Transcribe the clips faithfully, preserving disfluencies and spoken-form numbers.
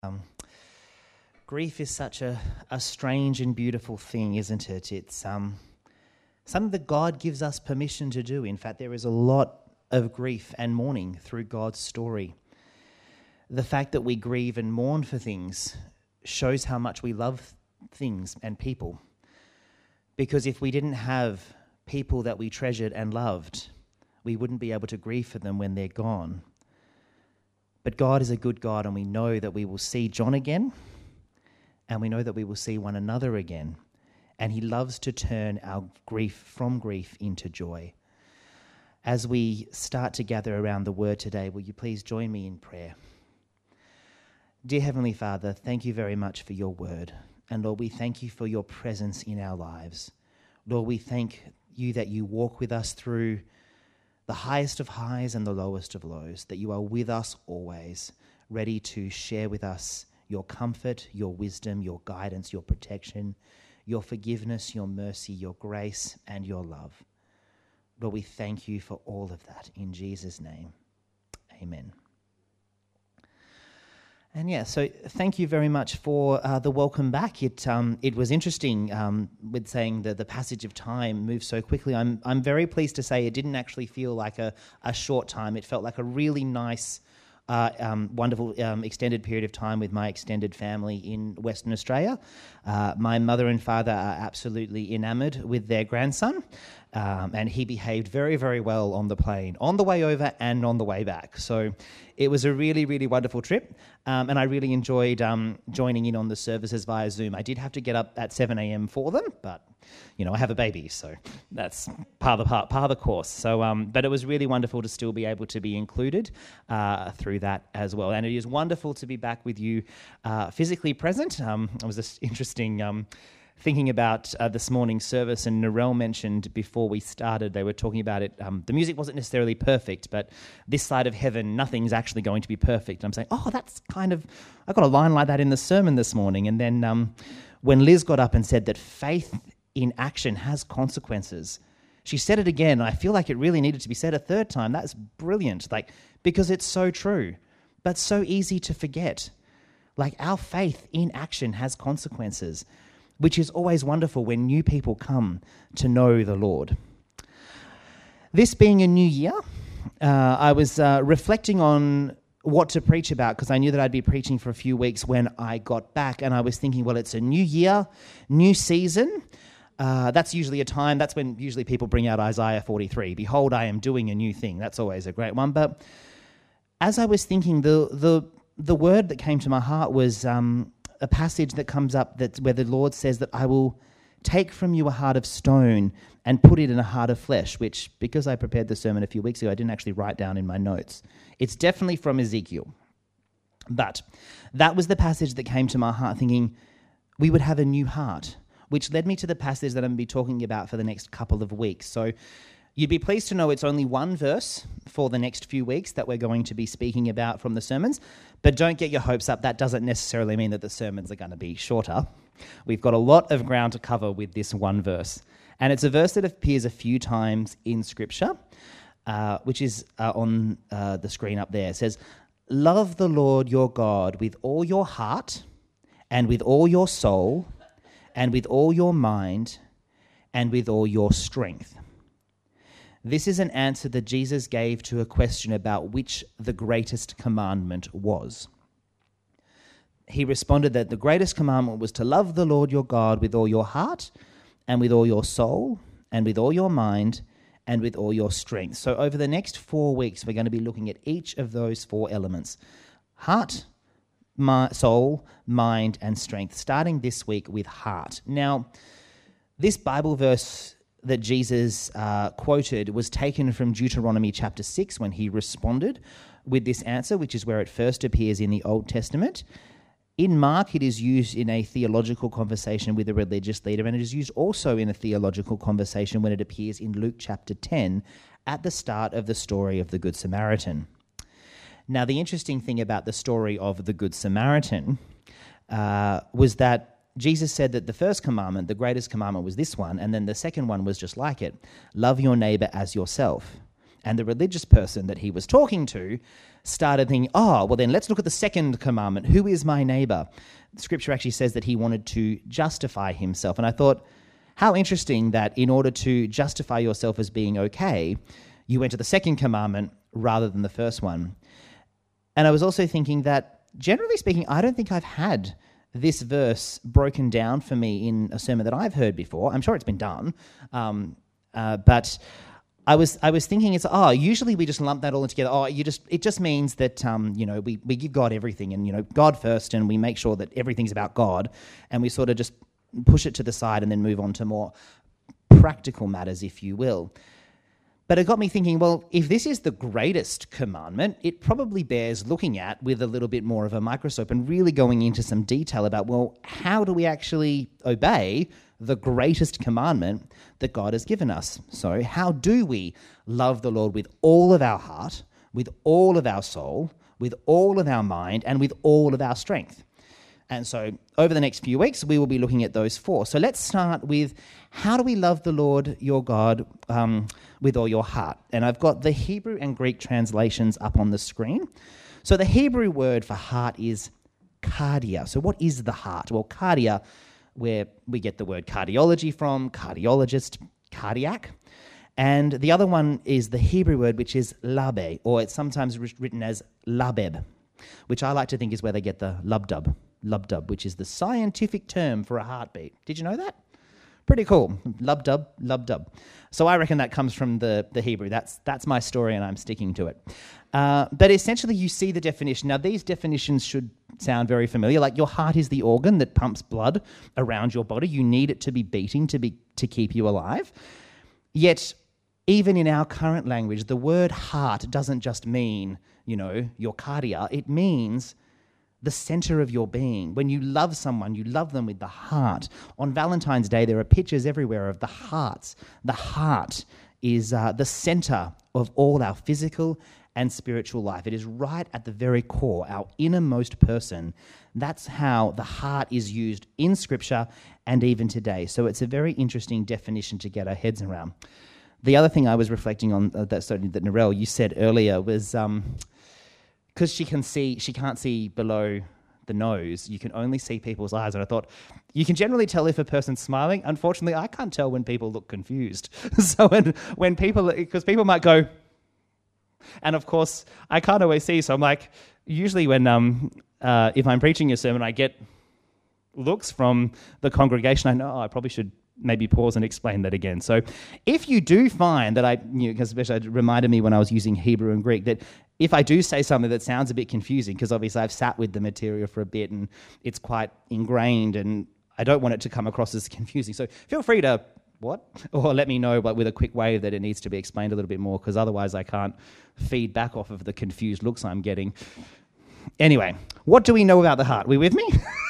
Um, grief is such a, a strange and beautiful thing, isn't it? It's um, something that God gives us permission to do. In fact, there is a lot of grief and mourning through God's story. The fact that we grieve and mourn for things shows how much we love things and people. Because if we didn't have people that we treasured and loved, we wouldn't be able to grieve for them when they're gone. But God is a good God, and we know that we will see John again, and we know that we will see one another again. And he loves to turn our grief from grief into joy. As we start to gather around the word today, will you please join me in prayer? Dear Heavenly Father, thank you very much for your word. And Lord, we thank you for your presence in our lives. Lord, we thank you that you walk with us through the highest of highs and the lowest of lows, that you are with us always, ready to share with us your comfort, your wisdom, your guidance, your protection, your forgiveness, your mercy, your grace, and your love. Lord, we thank you for all of that. In Jesus' name, amen. And yeah, so thank you very much for uh, the welcome back. It um, it was interesting um, with saying that the passage of time moves so quickly. I'm I'm very pleased to say it didn't actually feel like a, a short time. It felt like a really nice, uh, um, wonderful um, extended period of time with my extended family in Western Australia. Uh, my mother and father are absolutely enamoured with their grandson. Um, and he behaved very, very well on the plane, on the way over and on the way back. So it was a really, really wonderful trip, um, and I really enjoyed um, joining in on the services via Zoom. I did have to get up at seven a.m. for them, but, you know, I have a baby, so that's part of the, part, part of the course. So, um, but it was really wonderful to still be able to be included uh, through that as well. And it is wonderful to be back with you uh, physically present. Um, it was just interesting... Um, Thinking about uh, this morning's service, and Narelle mentioned before we started, they were talking about it, um, the music wasn't necessarily perfect, but this side of heaven, nothing's actually going to be perfect. And I'm saying, oh, that's kind of, I got a line like that in the sermon this morning. And then um, when Liz got up and said that faith in action has consequences, she said it again. I feel like it really needed to be said a third time. That's brilliant, like, because it's so true, but so easy to forget. Like, our faith in action has consequences, which is always wonderful when new people come to know the Lord. This being a new year, uh, I was uh, reflecting on what to preach about, because I knew that I'd be preaching for a few weeks when I got back, and I was thinking, well, it's a new year, new season. Uh, that's usually a time, that's when usually people bring out Isaiah forty-three. Behold, I am doing a new thing. That's always a great one. But as I was thinking, the the the word that came to my heart was... Um, a passage that comes up that's where the Lord says that I will take from you a heart of stone and put it in a heart of flesh, which, because I prepared the sermon a few weeks ago, I didn't actually write down in my notes. It's definitely from Ezekiel. But that was the passage that came to my heart, thinking we would have a new heart, which led me to the passage that I'm going to be talking about for the next couple of weeks. So you'd be pleased to know it's only one verse for the next few weeks that we're going to be speaking about from the sermons, but don't get your hopes up. That doesn't necessarily mean that the sermons are going to be shorter. We've got a lot of ground to cover with this one verse, and it's a verse that appears a few times in Scripture, uh, which is uh, on uh, the screen up there. It says, "Love the Lord your God with all your heart and with all your soul and with all your mind and with all your strength." This is an answer that Jesus gave to a question about which the greatest commandment was. He responded that the greatest commandment was to love the Lord your God with all your heart and with all your soul and with all your mind and with all your strength. So over the next four weeks, we're going to be looking at each of those four elements: heart, my, soul, mind, and strength, starting this week with heart. Now, this Bible verse that Jesus uh, quoted was taken from Deuteronomy chapter six when he responded with this answer, which is where it first appears in the Old Testament. In Mark, it is used in a theological conversation with a religious leader, and it is used also in a theological conversation when it appears in Luke chapter ten at the start of the story of the Good Samaritan. Now, the interesting thing about the story of the Good Samaritan uh, was that Jesus said that the first commandment, the greatest commandment, was this one, and then the second one was just like it: love your neighbor as yourself. And the religious person that he was talking to started thinking, oh, well then let's look at the second commandment. Who is my neighbor? Scripture actually says that he wanted to justify himself. And I thought, how interesting that in order to justify yourself as being okay, you went to the second commandment rather than the first one. And I was also thinking that, generally speaking, I don't think I've had this verse broken down for me in a sermon that I've heard before. I'm sure it's been done, um, uh, but I was I was thinking it's oh usually we just lump that all together. Oh, you just it just means that um, you know we we give God everything and you know God first, and we make sure that everything's about God, and we sort of just push it to the side and then move on to more practical matters, if you will. But it got me thinking, well, if this is the greatest commandment, it probably bears looking at with a little bit more of a microscope and really going into some detail about, well, how do we actually obey the greatest commandment that God has given us? So how do we love the Lord with all of our heart, with all of our soul, with all of our mind, and with all of our strength? And so over the next few weeks, we will be looking at those four. So let's start with, how do we love the Lord your God um, with all your heart? And I've got the Hebrew and Greek translations up on the screen. So the Hebrew word for heart is cardia. So what is the heart? Well, cardia, where we get the word cardiology from, cardiologist, cardiac. And the other one is the Hebrew word, which is labe, or it's sometimes written as labeb, which I like to think is where they get the lubdub. Lubdub, which is the scientific term for a heartbeat. Did you know that? Pretty cool. Lubdub, lubdub. So I reckon that comes from the, the Hebrew. That's that's my story, and I'm sticking to it. Uh, but essentially, you see the definition. Now, these definitions should sound very familiar. Like, your heart is the organ that pumps blood around your body. You need it to be beating to be to keep you alive. Yet, even in our current language, the word heart doesn't just mean, you know, your cardia. It means the center of your being. When you love someone, you love them with the heart. On Valentine's Day, there are pictures everywhere of the hearts. The heart is uh, the center of all our physical and spiritual life. It is right at the very core, our innermost person. That's how the heart is used in Scripture and even today. So it's a very interesting definition to get our heads around. The other thing I was reflecting on, uh, that, sorry, that Narelle, you said earlier, was Um, because she can see, she can't see below the nose. You can only see people's eyes. And I thought, you can generally tell if a person's smiling. Unfortunately, I can't tell when people look confused. So when, when people, because people might go, and of course, I can't always see. So I'm like, usually when, um, uh, if I'm preaching a sermon, I get looks from the congregation. I know, oh, I probably should maybe pause and explain that again. So if you do find that I, you know, because especially it reminded me when I was using Hebrew and Greek, that if I do say something that sounds a bit confusing, because obviously I've sat with the material for a bit and it's quite ingrained and I don't want it to come across as confusing. So feel free to, what? Or let me know, but with a quick wave, that it needs to be explained a little bit more, because otherwise I can't feed back off of the confused looks I'm getting. Anyway, what do we know about the heart? We with me?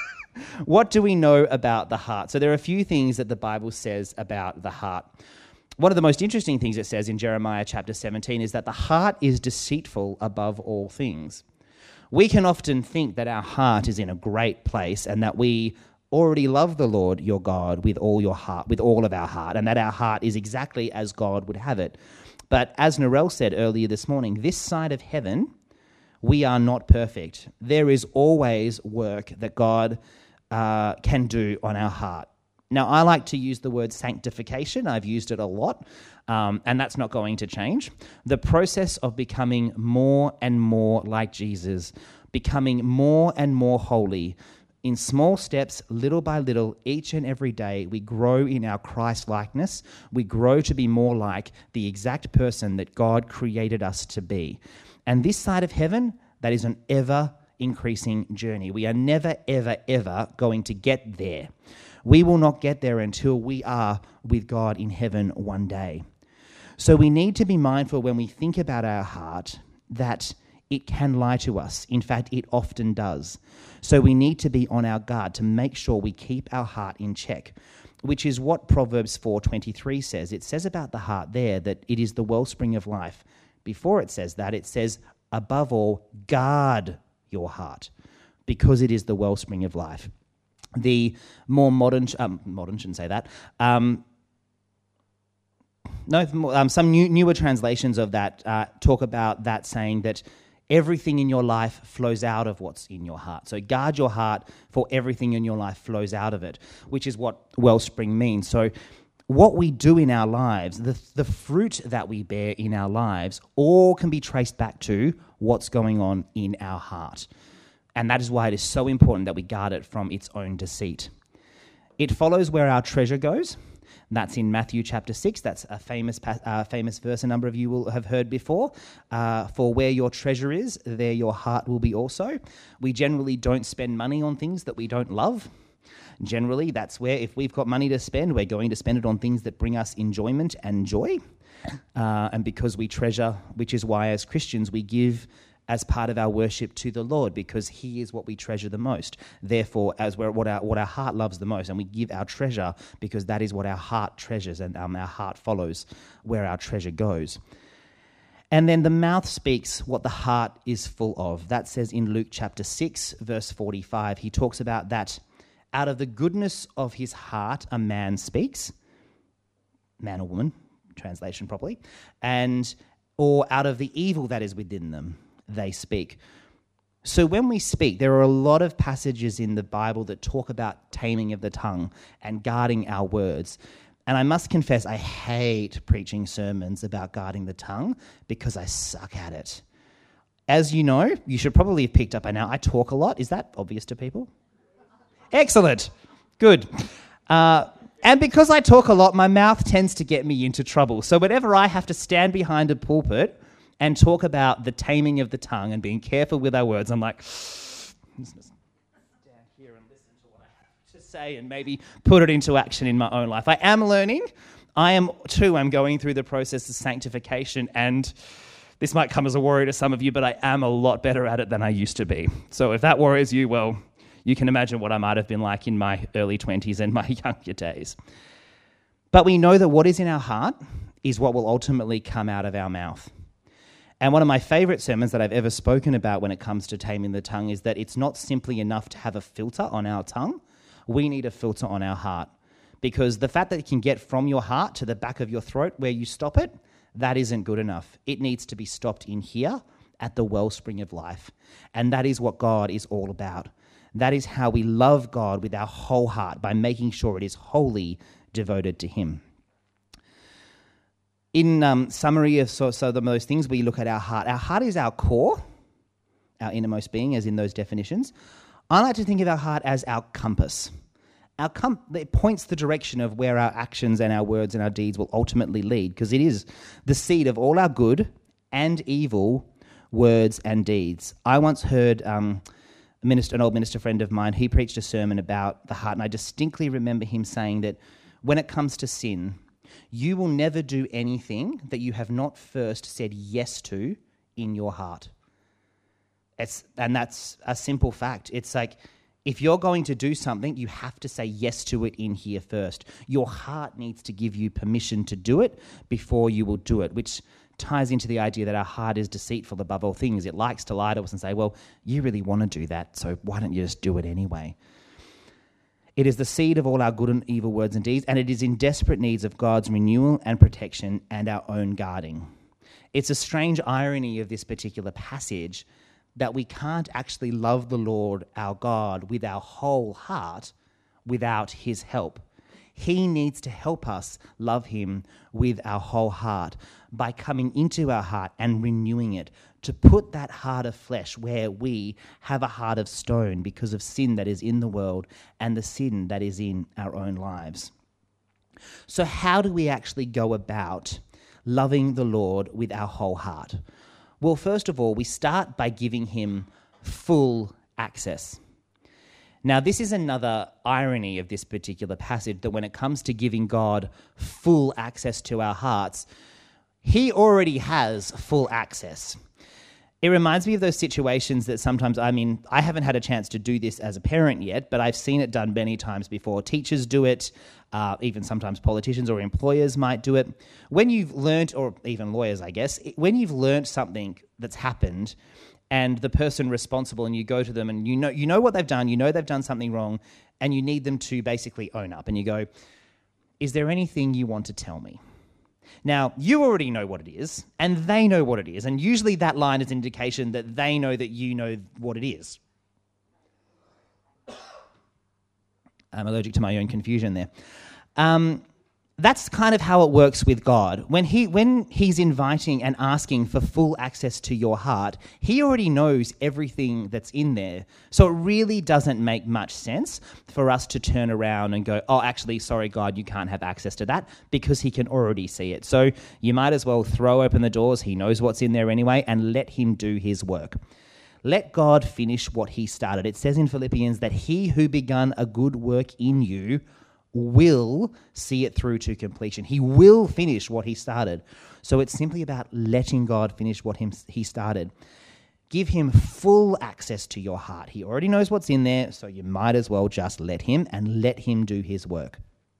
What do we know about the heart? So there are a few things that the Bible says about the heart. One of the most interesting things it says in Jeremiah chapter seventeen is that the heart is deceitful above all things. We can often think that our heart is in a great place and that we already love the Lord your God with all your heart, with all of our heart, and that our heart is exactly as God would have it. But as Narelle said earlier this morning, this side of heaven, we are not perfect. There is always work that God uh, can do on our heart. Now, I like to use the word sanctification. I've used it a lot, um, and that's not going to change. The process of becoming more and more like Jesus, becoming more and more holy, in small steps, little by little, each and every day, we grow in our Christ-likeness. We grow to be more like the exact person that God created us to be. And this side of heaven, that is an ever-increasing journey. We are never, ever, ever going to get there. We will not get there until we are with God in heaven one day. So we need to be mindful when we think about our heart that it can lie to us. In fact, it often does. So we need to be on our guard to make sure we keep our heart in check, which is what Proverbs four twenty-three says. It says about the heart there that it is the wellspring of life. Before it says that, it says, above all, guard your heart, because it is the wellspring of life. The more modern, um, modern shouldn't say that, um, no, um, some new, newer translations of that uh, talk about that saying that everything in your life flows out of what's in your heart. So guard your heart, for everything in your life flows out of it, which is what wellspring means. So what we do in our lives, the, the fruit that we bear in our lives, all can be traced back to what's going on in our heart. And that is why it is so important that we guard it from its own deceit. It follows where our treasure goes. That's in Matthew chapter six. That's a famous uh, famous verse a number of you will have heard before. Uh, For where your treasure is, there your heart will be also. We generally don't spend money on things that we don't love. Generally, that's where if we've got money to spend, we're going to spend it on things that bring us enjoyment and joy. Uh, and because we treasure, which is why as Christians we give as part of our worship to the Lord, because he is what we treasure the most. Therefore, as we're, what, our, what our heart loves the most, and we give our treasure because that is what our heart treasures, and um, our heart follows where our treasure goes. And then the mouth speaks what the heart is full of. That says in Luke chapter six, verse forty-five, he talks about that out of the goodness of his heart a man speaks, man or woman, translation properly, and or out of the evil that is within them they speak. So when we speak, there are a lot of passages in the Bible that talk about taming of the tongue and guarding our words. And I must confess, I hate preaching sermons about guarding the tongue because I suck at it. As you know, you should probably have picked up by now, I talk a lot. Is that obvious to people? Excellent. Good. Uh, and because I talk a lot, my mouth tends to get me into trouble. So whenever I have to stand behind a pulpit and talk about the taming of the tongue and being careful with our words, I'm like, I'm just gonna stand here and listen to what I have to say and maybe put it into action in my own life. I am learning. I am too. I'm going through the process of sanctification, and this might come as a worry to some of you, but I am a lot better at it than I used to be. So if that worries you, well, you can imagine what I might have been like in my early twenties and my younger days. But we know that what is in our heart is what will ultimately come out of our mouth. And one of my favorite sermons that I've ever spoken about when it comes to taming the tongue is that it's not simply enough to have a filter on our tongue. We need a filter on our heart, because the fact that it can get from your heart to the back of your throat where you stop it, that isn't good enough. It needs to be stopped in here at the wellspring of life. And that is what God is all about. That is how we love God with our whole heart, by making sure it is wholly devoted to him. In um, summary of so, so the most things, we look at our heart. Our heart is our core, our innermost being, as in those definitions. I like to think of our heart as our compass. Our com- it points the direction of where our actions and our words and our deeds will ultimately lead, because it is the seed of all our good and evil words and deeds. I once heard um, a minister, an old minister friend of mine, he preached a sermon about the heart, and I distinctly remember him saying that when it comes to sin, you will never do anything that you have not first said yes to in your heart. It's, and that's a simple fact. It's like, if you're going to do something, you have to say yes to it in here first. Your heart needs to give you permission to do it before you will do it, which ties into the idea that our heart is deceitful above all things. It likes to lie to us and say, well, you really want to do that, so why don't you just do it anyway? It is the seed of all our good and evil words and deeds, and it is in desperate needs of God's renewal and protection and our own guarding. It's a strange irony of this particular passage that we can't actually love the Lord our God with our whole heart without his help. He needs to help us love him with our whole heart by coming into our heart and renewing it, to put that heart of flesh where we have a heart of stone because of sin that is in the world and the sin that is in our own lives. So how do we actually go about loving the Lord with our whole heart? Well, first of all, we start by giving him full access. Now, this is another irony of this particular passage, that when it comes to giving God full access to our hearts, he already has full access. It reminds me of those situations that sometimes, I mean, I haven't had a chance to do this as a parent yet, but I've seen it done many times before. Teachers do it, uh, even sometimes politicians or employers might do it. When you've learnt, or even lawyers, I guess, when you've learnt something that's happened and the person responsible, and you go to them and you know you know what they've done, you know they've done something wrong, and you need them to basically own up. And you go, is there anything you want to tell me? Now, you already know what it is, and they know what it is, and usually that line is an indication that they know that you know what it is. I'm allergic to my own confusion there. Um, that's kind of how it works with God. When he when he's inviting and asking for full access to your heart, he already knows everything that's in there. So it really doesn't make much sense for us to turn around and go, oh, actually, sorry, God, you can't have access to that, because he can already see it. So you might as well throw open the doors. He knows what's in there anyway, and let him do his work. Let God finish what he started. It says in Philippians that he who begun a good work in you will see it through to completion. He will finish what he started. So it's simply about letting God finish what him, he started. Give him full access to your heart. He already knows what's in there, so you might as well just let him and let him do his work.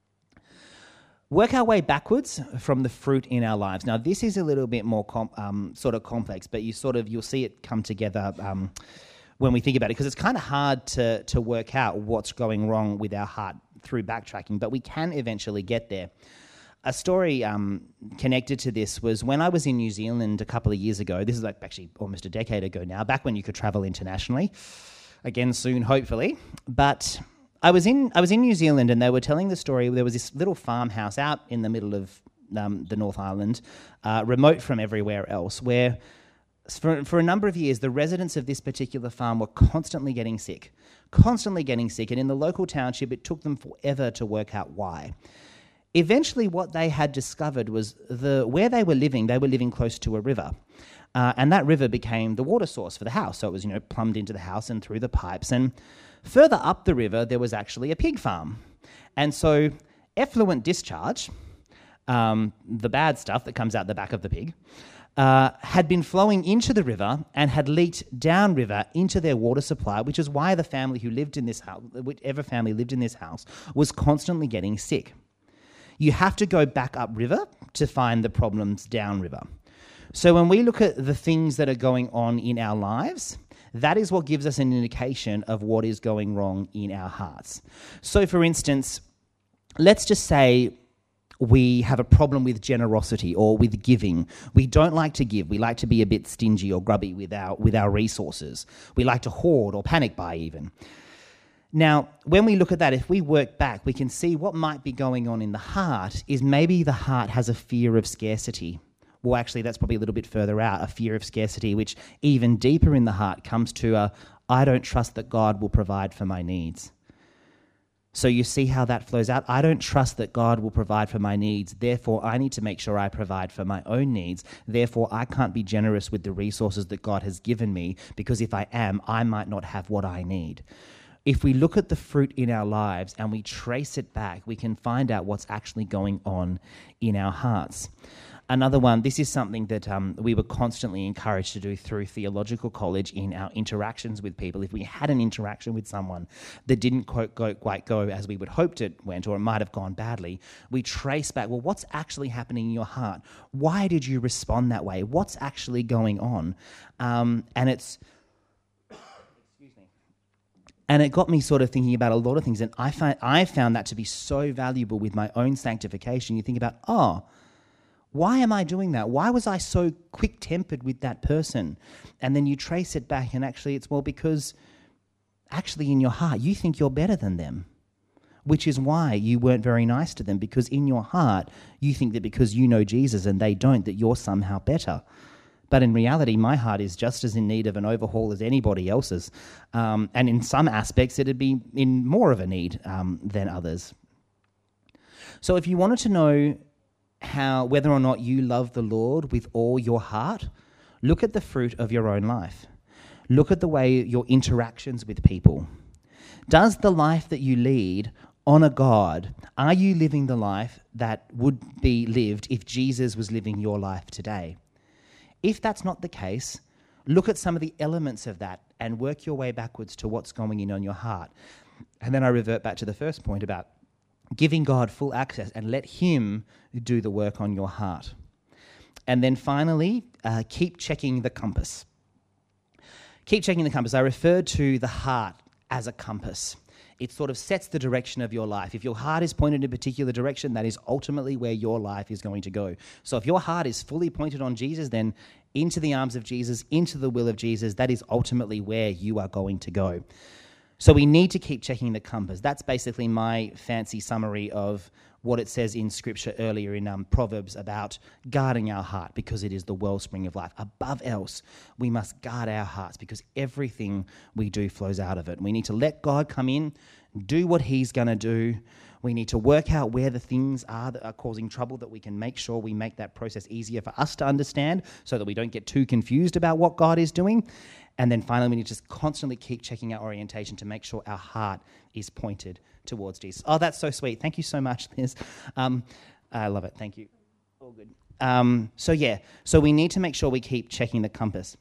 Work our way backwards from the fruit in our lives. Now, this is a little bit more com- um, sort of complex, but you sort of you'll see it come together um, when we think about it, because it's kind of hard to to work out what's going wrong with our heart through backtracking, but we can eventually get there. A story um, connected to this was when I was in New Zealand a couple of years ago. This is like actually almost a decade ago now, back when you could travel internationally. Again soon, hopefully. But I was in I was in New Zealand, and they were telling the story. There was this little farmhouse out in the middle of um, the North Island, uh, remote from everywhere else, where for, for a number of years, the residents of this particular farm were constantly getting sick, constantly getting sick, and in the local township, it took them forever to work out why. Eventually, what they had discovered was the where they were living, they were living close to a river. Uh, and that river became the water source for the house. So it was, you know, plumbed into the house and through the pipes. And further up the river, there was actually a pig farm. And so effluent discharge, um, the bad stuff that comes out the back of the pig, uh, had been flowing into the river and had leaked downriver into their water supply, which is why the family who lived in this house, whichever family lived in this house, was constantly getting sick. You have to go back upriver to find the problems downriver. So when we look at the things that are going on in our lives, that is what gives us an indication of what is going wrong in our hearts. So for instance, let's just say we have a problem with generosity or with giving. We don't like to give. We like to be a bit stingy or grubby with our, with our resources. We like to hoard or panic buy even. Now, when we look at that, if we work back, we can see what might be going on in the heart is maybe the heart has a fear of scarcity. Well, actually, that's probably a little bit further out, a fear of scarcity, which even deeper in the heart comes to a, I don't trust that God will provide for my needs. So you see how that flows out? I don't trust that God will provide for my needs. Therefore, I need to make sure I provide for my own needs. Therefore, I can't be generous with the resources that God has given me, because if I am, I might not have what I need. If we look at the fruit in our lives and we trace it back, we can find out what's actually going on in our hearts. Another one, this is something that um, we were constantly encouraged to do through theological college in our interactions with people. If we had an interaction with someone that didn't quite go, quite go as we would hoped it went, or it might have gone badly, we trace back, well, what's actually happening in your heart? Why did you respond that way? What's actually going on? Um, and it's... And it got me sort of thinking about a lot of things, and I find I found that to be so valuable with my own sanctification. You think about, oh, why am I doing that? Why was I so quick-tempered with that person? And then you trace it back, and actually it's, well, because actually in your heart you think you're better than them, which is why you weren't very nice to them, because in your heart you think that because you know Jesus and they don't, that you're somehow better. But in reality, my heart is just as in need of an overhaul as anybody else's. Um, and in some aspects, it'd be in more of a need um, than others. So if you wanted to know how whether or not you love the Lord with all your heart, look at the fruit of your own life. Look at the way your interactions with people. Does the life that you lead honor God? Are you living the life that would be lived if Jesus was living your life today? If that's not the case, look at some of the elements of that and work your way backwards to what's going in on your heart. And then I revert back to the first point about giving God full access and let him do the work on your heart. And then finally, uh, keep checking the compass. Keep checking the compass. I referred to the heart as a compass. It sort of sets the direction of your life. If your heart is pointed in a particular direction, that is ultimately where your life is going to go. So if your heart is fully pointed on Jesus, then into the arms of Jesus, into the will of Jesus, that is ultimately where you are going to go. So we need to keep checking the compass. That's basically my fancy summary of what it says in Scripture earlier in um, Proverbs about guarding our heart, because it is the wellspring of life. Above else, we must guard our hearts, because everything we do flows out of it. We need to let God come in, do what he's going to do. We need to work out where the things are that are causing trouble, that we can make sure we make that process easier for us to understand so that we don't get too confused about what God is doing. And then finally, we need to just constantly keep checking our orientation to make sure our heart is pointed towards Jesus. Oh, that's so sweet. Thank you so much, Liz. Um, I love it. Thank you. All good. Um, so yeah, so we need to make sure we keep checking the compass.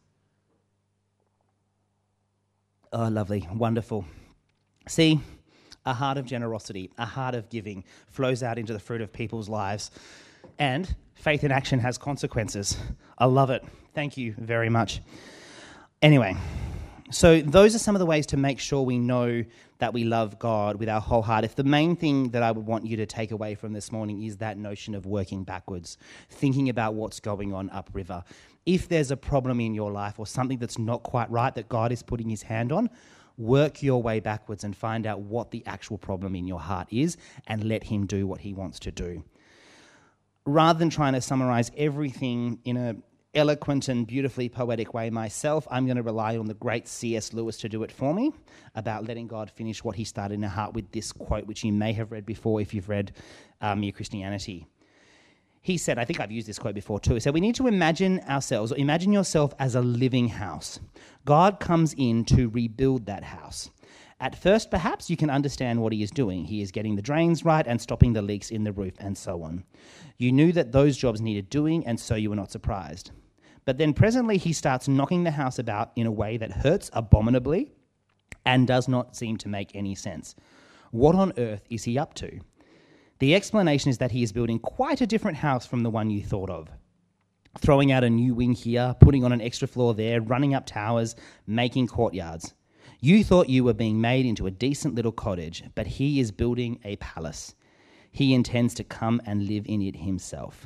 Oh, lovely. Wonderful. See, a heart of generosity, a heart of giving flows out into the fruit of people's lives. And faith in action has consequences. I love it. Thank you very much. Anyway, so those are some of the ways to make sure we know that we love God with our whole heart. If the main thing that I would want you to take away from this morning is that notion of working backwards, thinking about what's going on upriver. If there's a problem in your life or something that's not quite right that God is putting his hand on, work your way backwards and find out what the actual problem in your heart is and let him do what he wants to do. Rather than trying to summarize everything in a eloquent and beautifully poetic way myself, I'm going to rely on the great C S Lewis to do it for me about letting God finish what he started in our heart with this quote, which you may have read before if you've read uh, Mere Christianity. He said, I think I've used this quote before too, he said, we need to imagine ourselves, or imagine yourself as a living house. God comes in to rebuild that house. At first, perhaps, you can understand what he is doing. He is getting the drains right and stopping the leaks in the roof and so on. You knew that those jobs needed doing, and so you were not surprised. But then presently he starts knocking the house about in a way that hurts abominably and does not seem to make any sense. What on earth is he up to? The explanation is that he is building quite a different house from the one you thought of. Throwing out a new wing here, putting on an extra floor there, running up towers, making courtyards. You thought you were being made into a decent little cottage, but he is building a palace. He intends to come and live in it himself.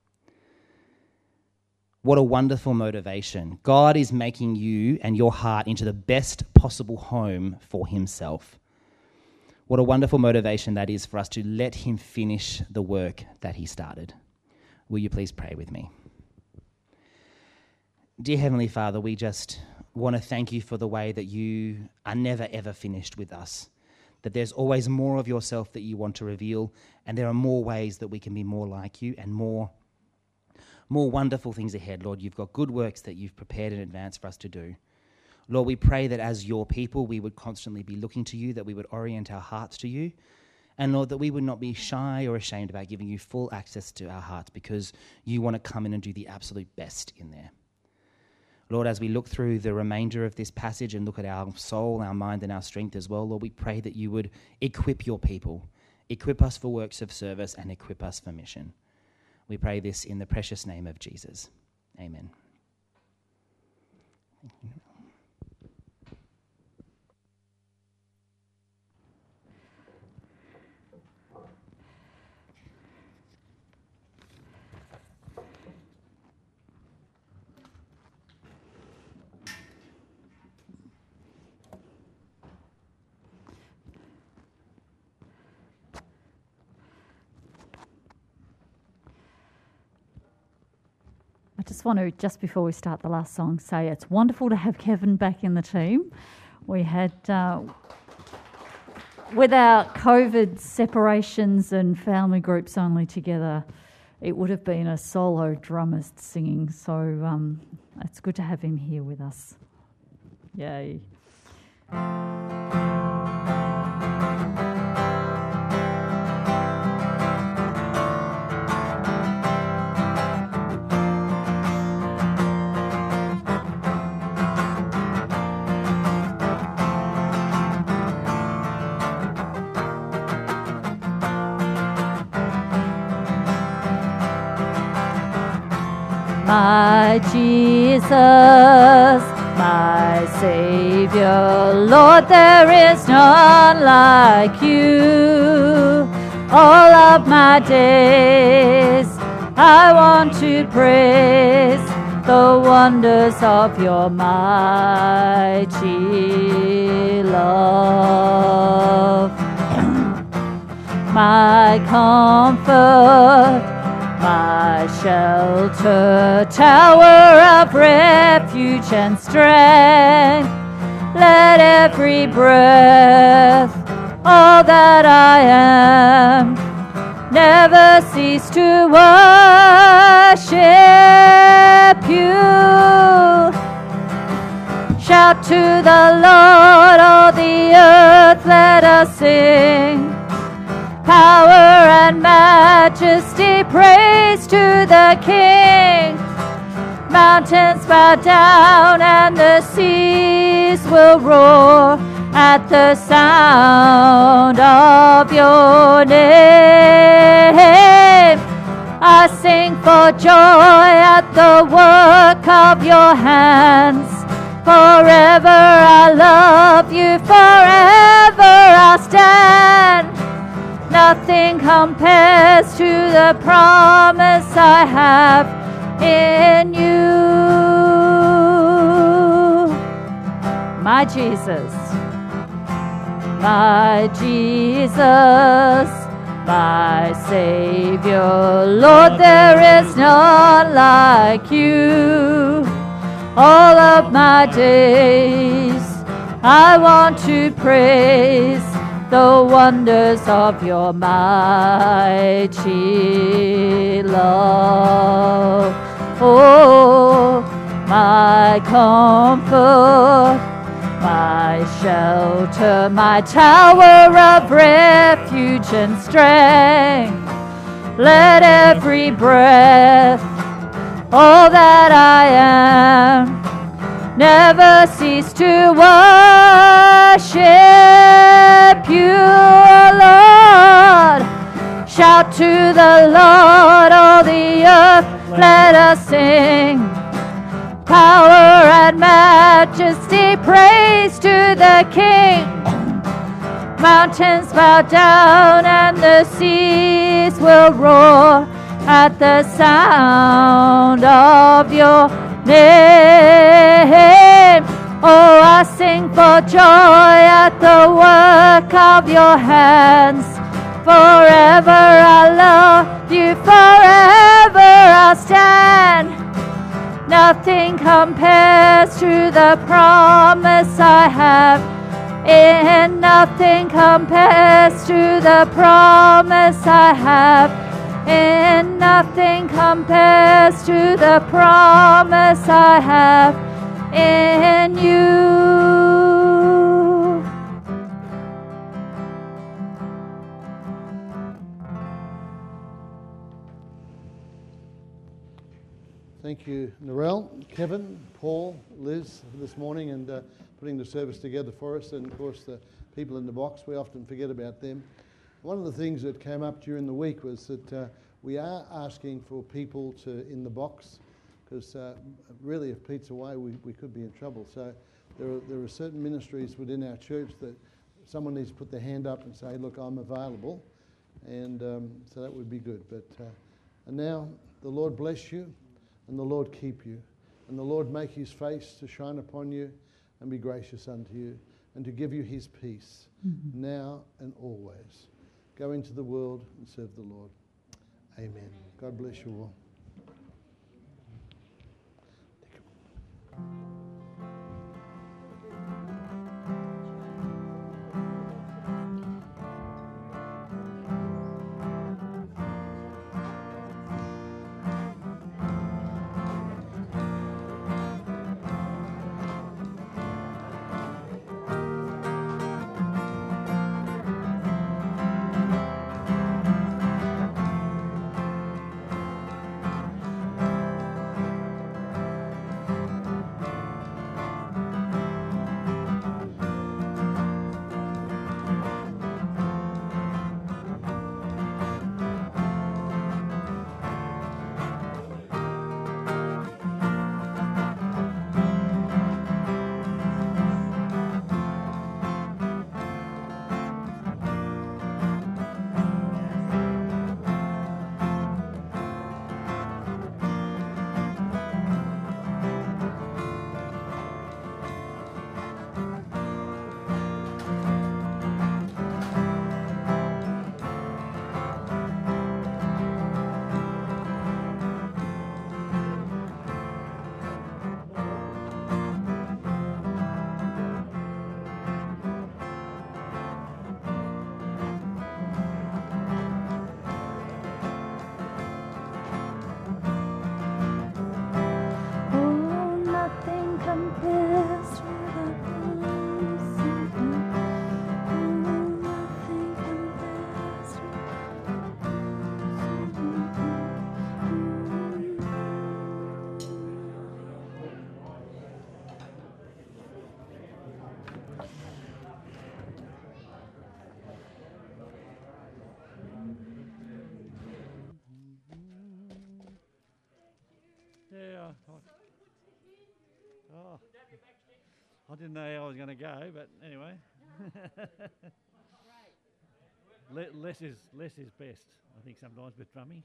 What a wonderful motivation. God is making you and your heart into the best possible home for himself. What a wonderful motivation that is for us to let him finish the work that he started. Will you please pray with me? Dear Heavenly Father, we just want to thank you for the way that you are never ever finished with us, that there's always more of yourself that you want to reveal, and there are more ways that we can be more like you and more More wonderful things ahead, Lord. You've got good works that you've prepared in advance for us to do. Lord, we pray that as your people, we would constantly be looking to you, that we would orient our hearts to you. And Lord, that we would not be shy or ashamed about giving you full access to our hearts, because you want to come in and do the absolute best in there. Lord, as we look through the remainder of this passage and look at our soul, our mind, and our strength as well, Lord, we pray that you would equip your people, equip us for works of service, and equip us for mission. We pray this in the precious name of Jesus. Amen. Thank you. I just want to, just before we start the last song, say it's wonderful to have Kevin back in the team. We had, uh, with our COVID separations and family groups only together, it would have been a solo drummer singing, so um, it's good to have him here with us. Yay. My Jesus, my Savior. Lord, there is none like you. All of my days I want to praise the wonders of your mighty love. My comfort, my shelter, tower of refuge and strength. Let every breath, all that I am, never cease to worship you. Shout to the Lord, all the earth, let us sing. Power and majesty, praise to the King. Mountains bow down and the seas will roar at the sound of your name. I sing for joy at the work of your hands. Forever I love you, forever I'll stand. Nothing compares to the promise I have in you. My Jesus, my Jesus, my Savior. Lord, there is none like you. All of my days I want to praise the wonders of your mighty love. Oh, my comfort, my shelter, my tower of refuge and strength. Let every breath, all that I am, never cease to worship you, Lord. Shout to the Lord, all the earth, let us sing. Power and majesty, praise to the King. Mountains bow down and the seas will roar at the sound of your name. Oh, I sing for joy at the work of your hands. Forever I love you, forever I'll stand. Nothing compares to the promise I have, and nothing compares to the promise I have, and nothing compares to the promise I have in you. Thank you, Narelle, Kevin, Paul, Liz, this morning, and uh, putting the service together for us, and of course the people in the box. We often forget about them. One of the things that came up during the week was that uh, we are asking for people to in the box, because uh, really if Pete's away we, we could be in trouble. So there are, there are certain ministries within our church that someone needs to put their hand up and say, look, I'm available, and um, so that would be good. But uh, and now the Lord bless you, and the Lord keep you, and the Lord make his face to shine upon you and be gracious unto you, and to give you his peace, mm-hmm. now and always. Go into the world and serve the Lord. Amen. God bless you all. I didn't know how I was going to go, but anyway. Le- less is less is best, I think, sometimes with drumming.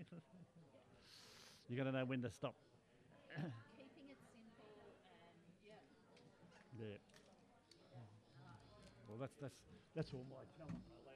You got to know when to stop. Keeping it simple and yeah. Yeah. Well, that's that's that's all my challenge.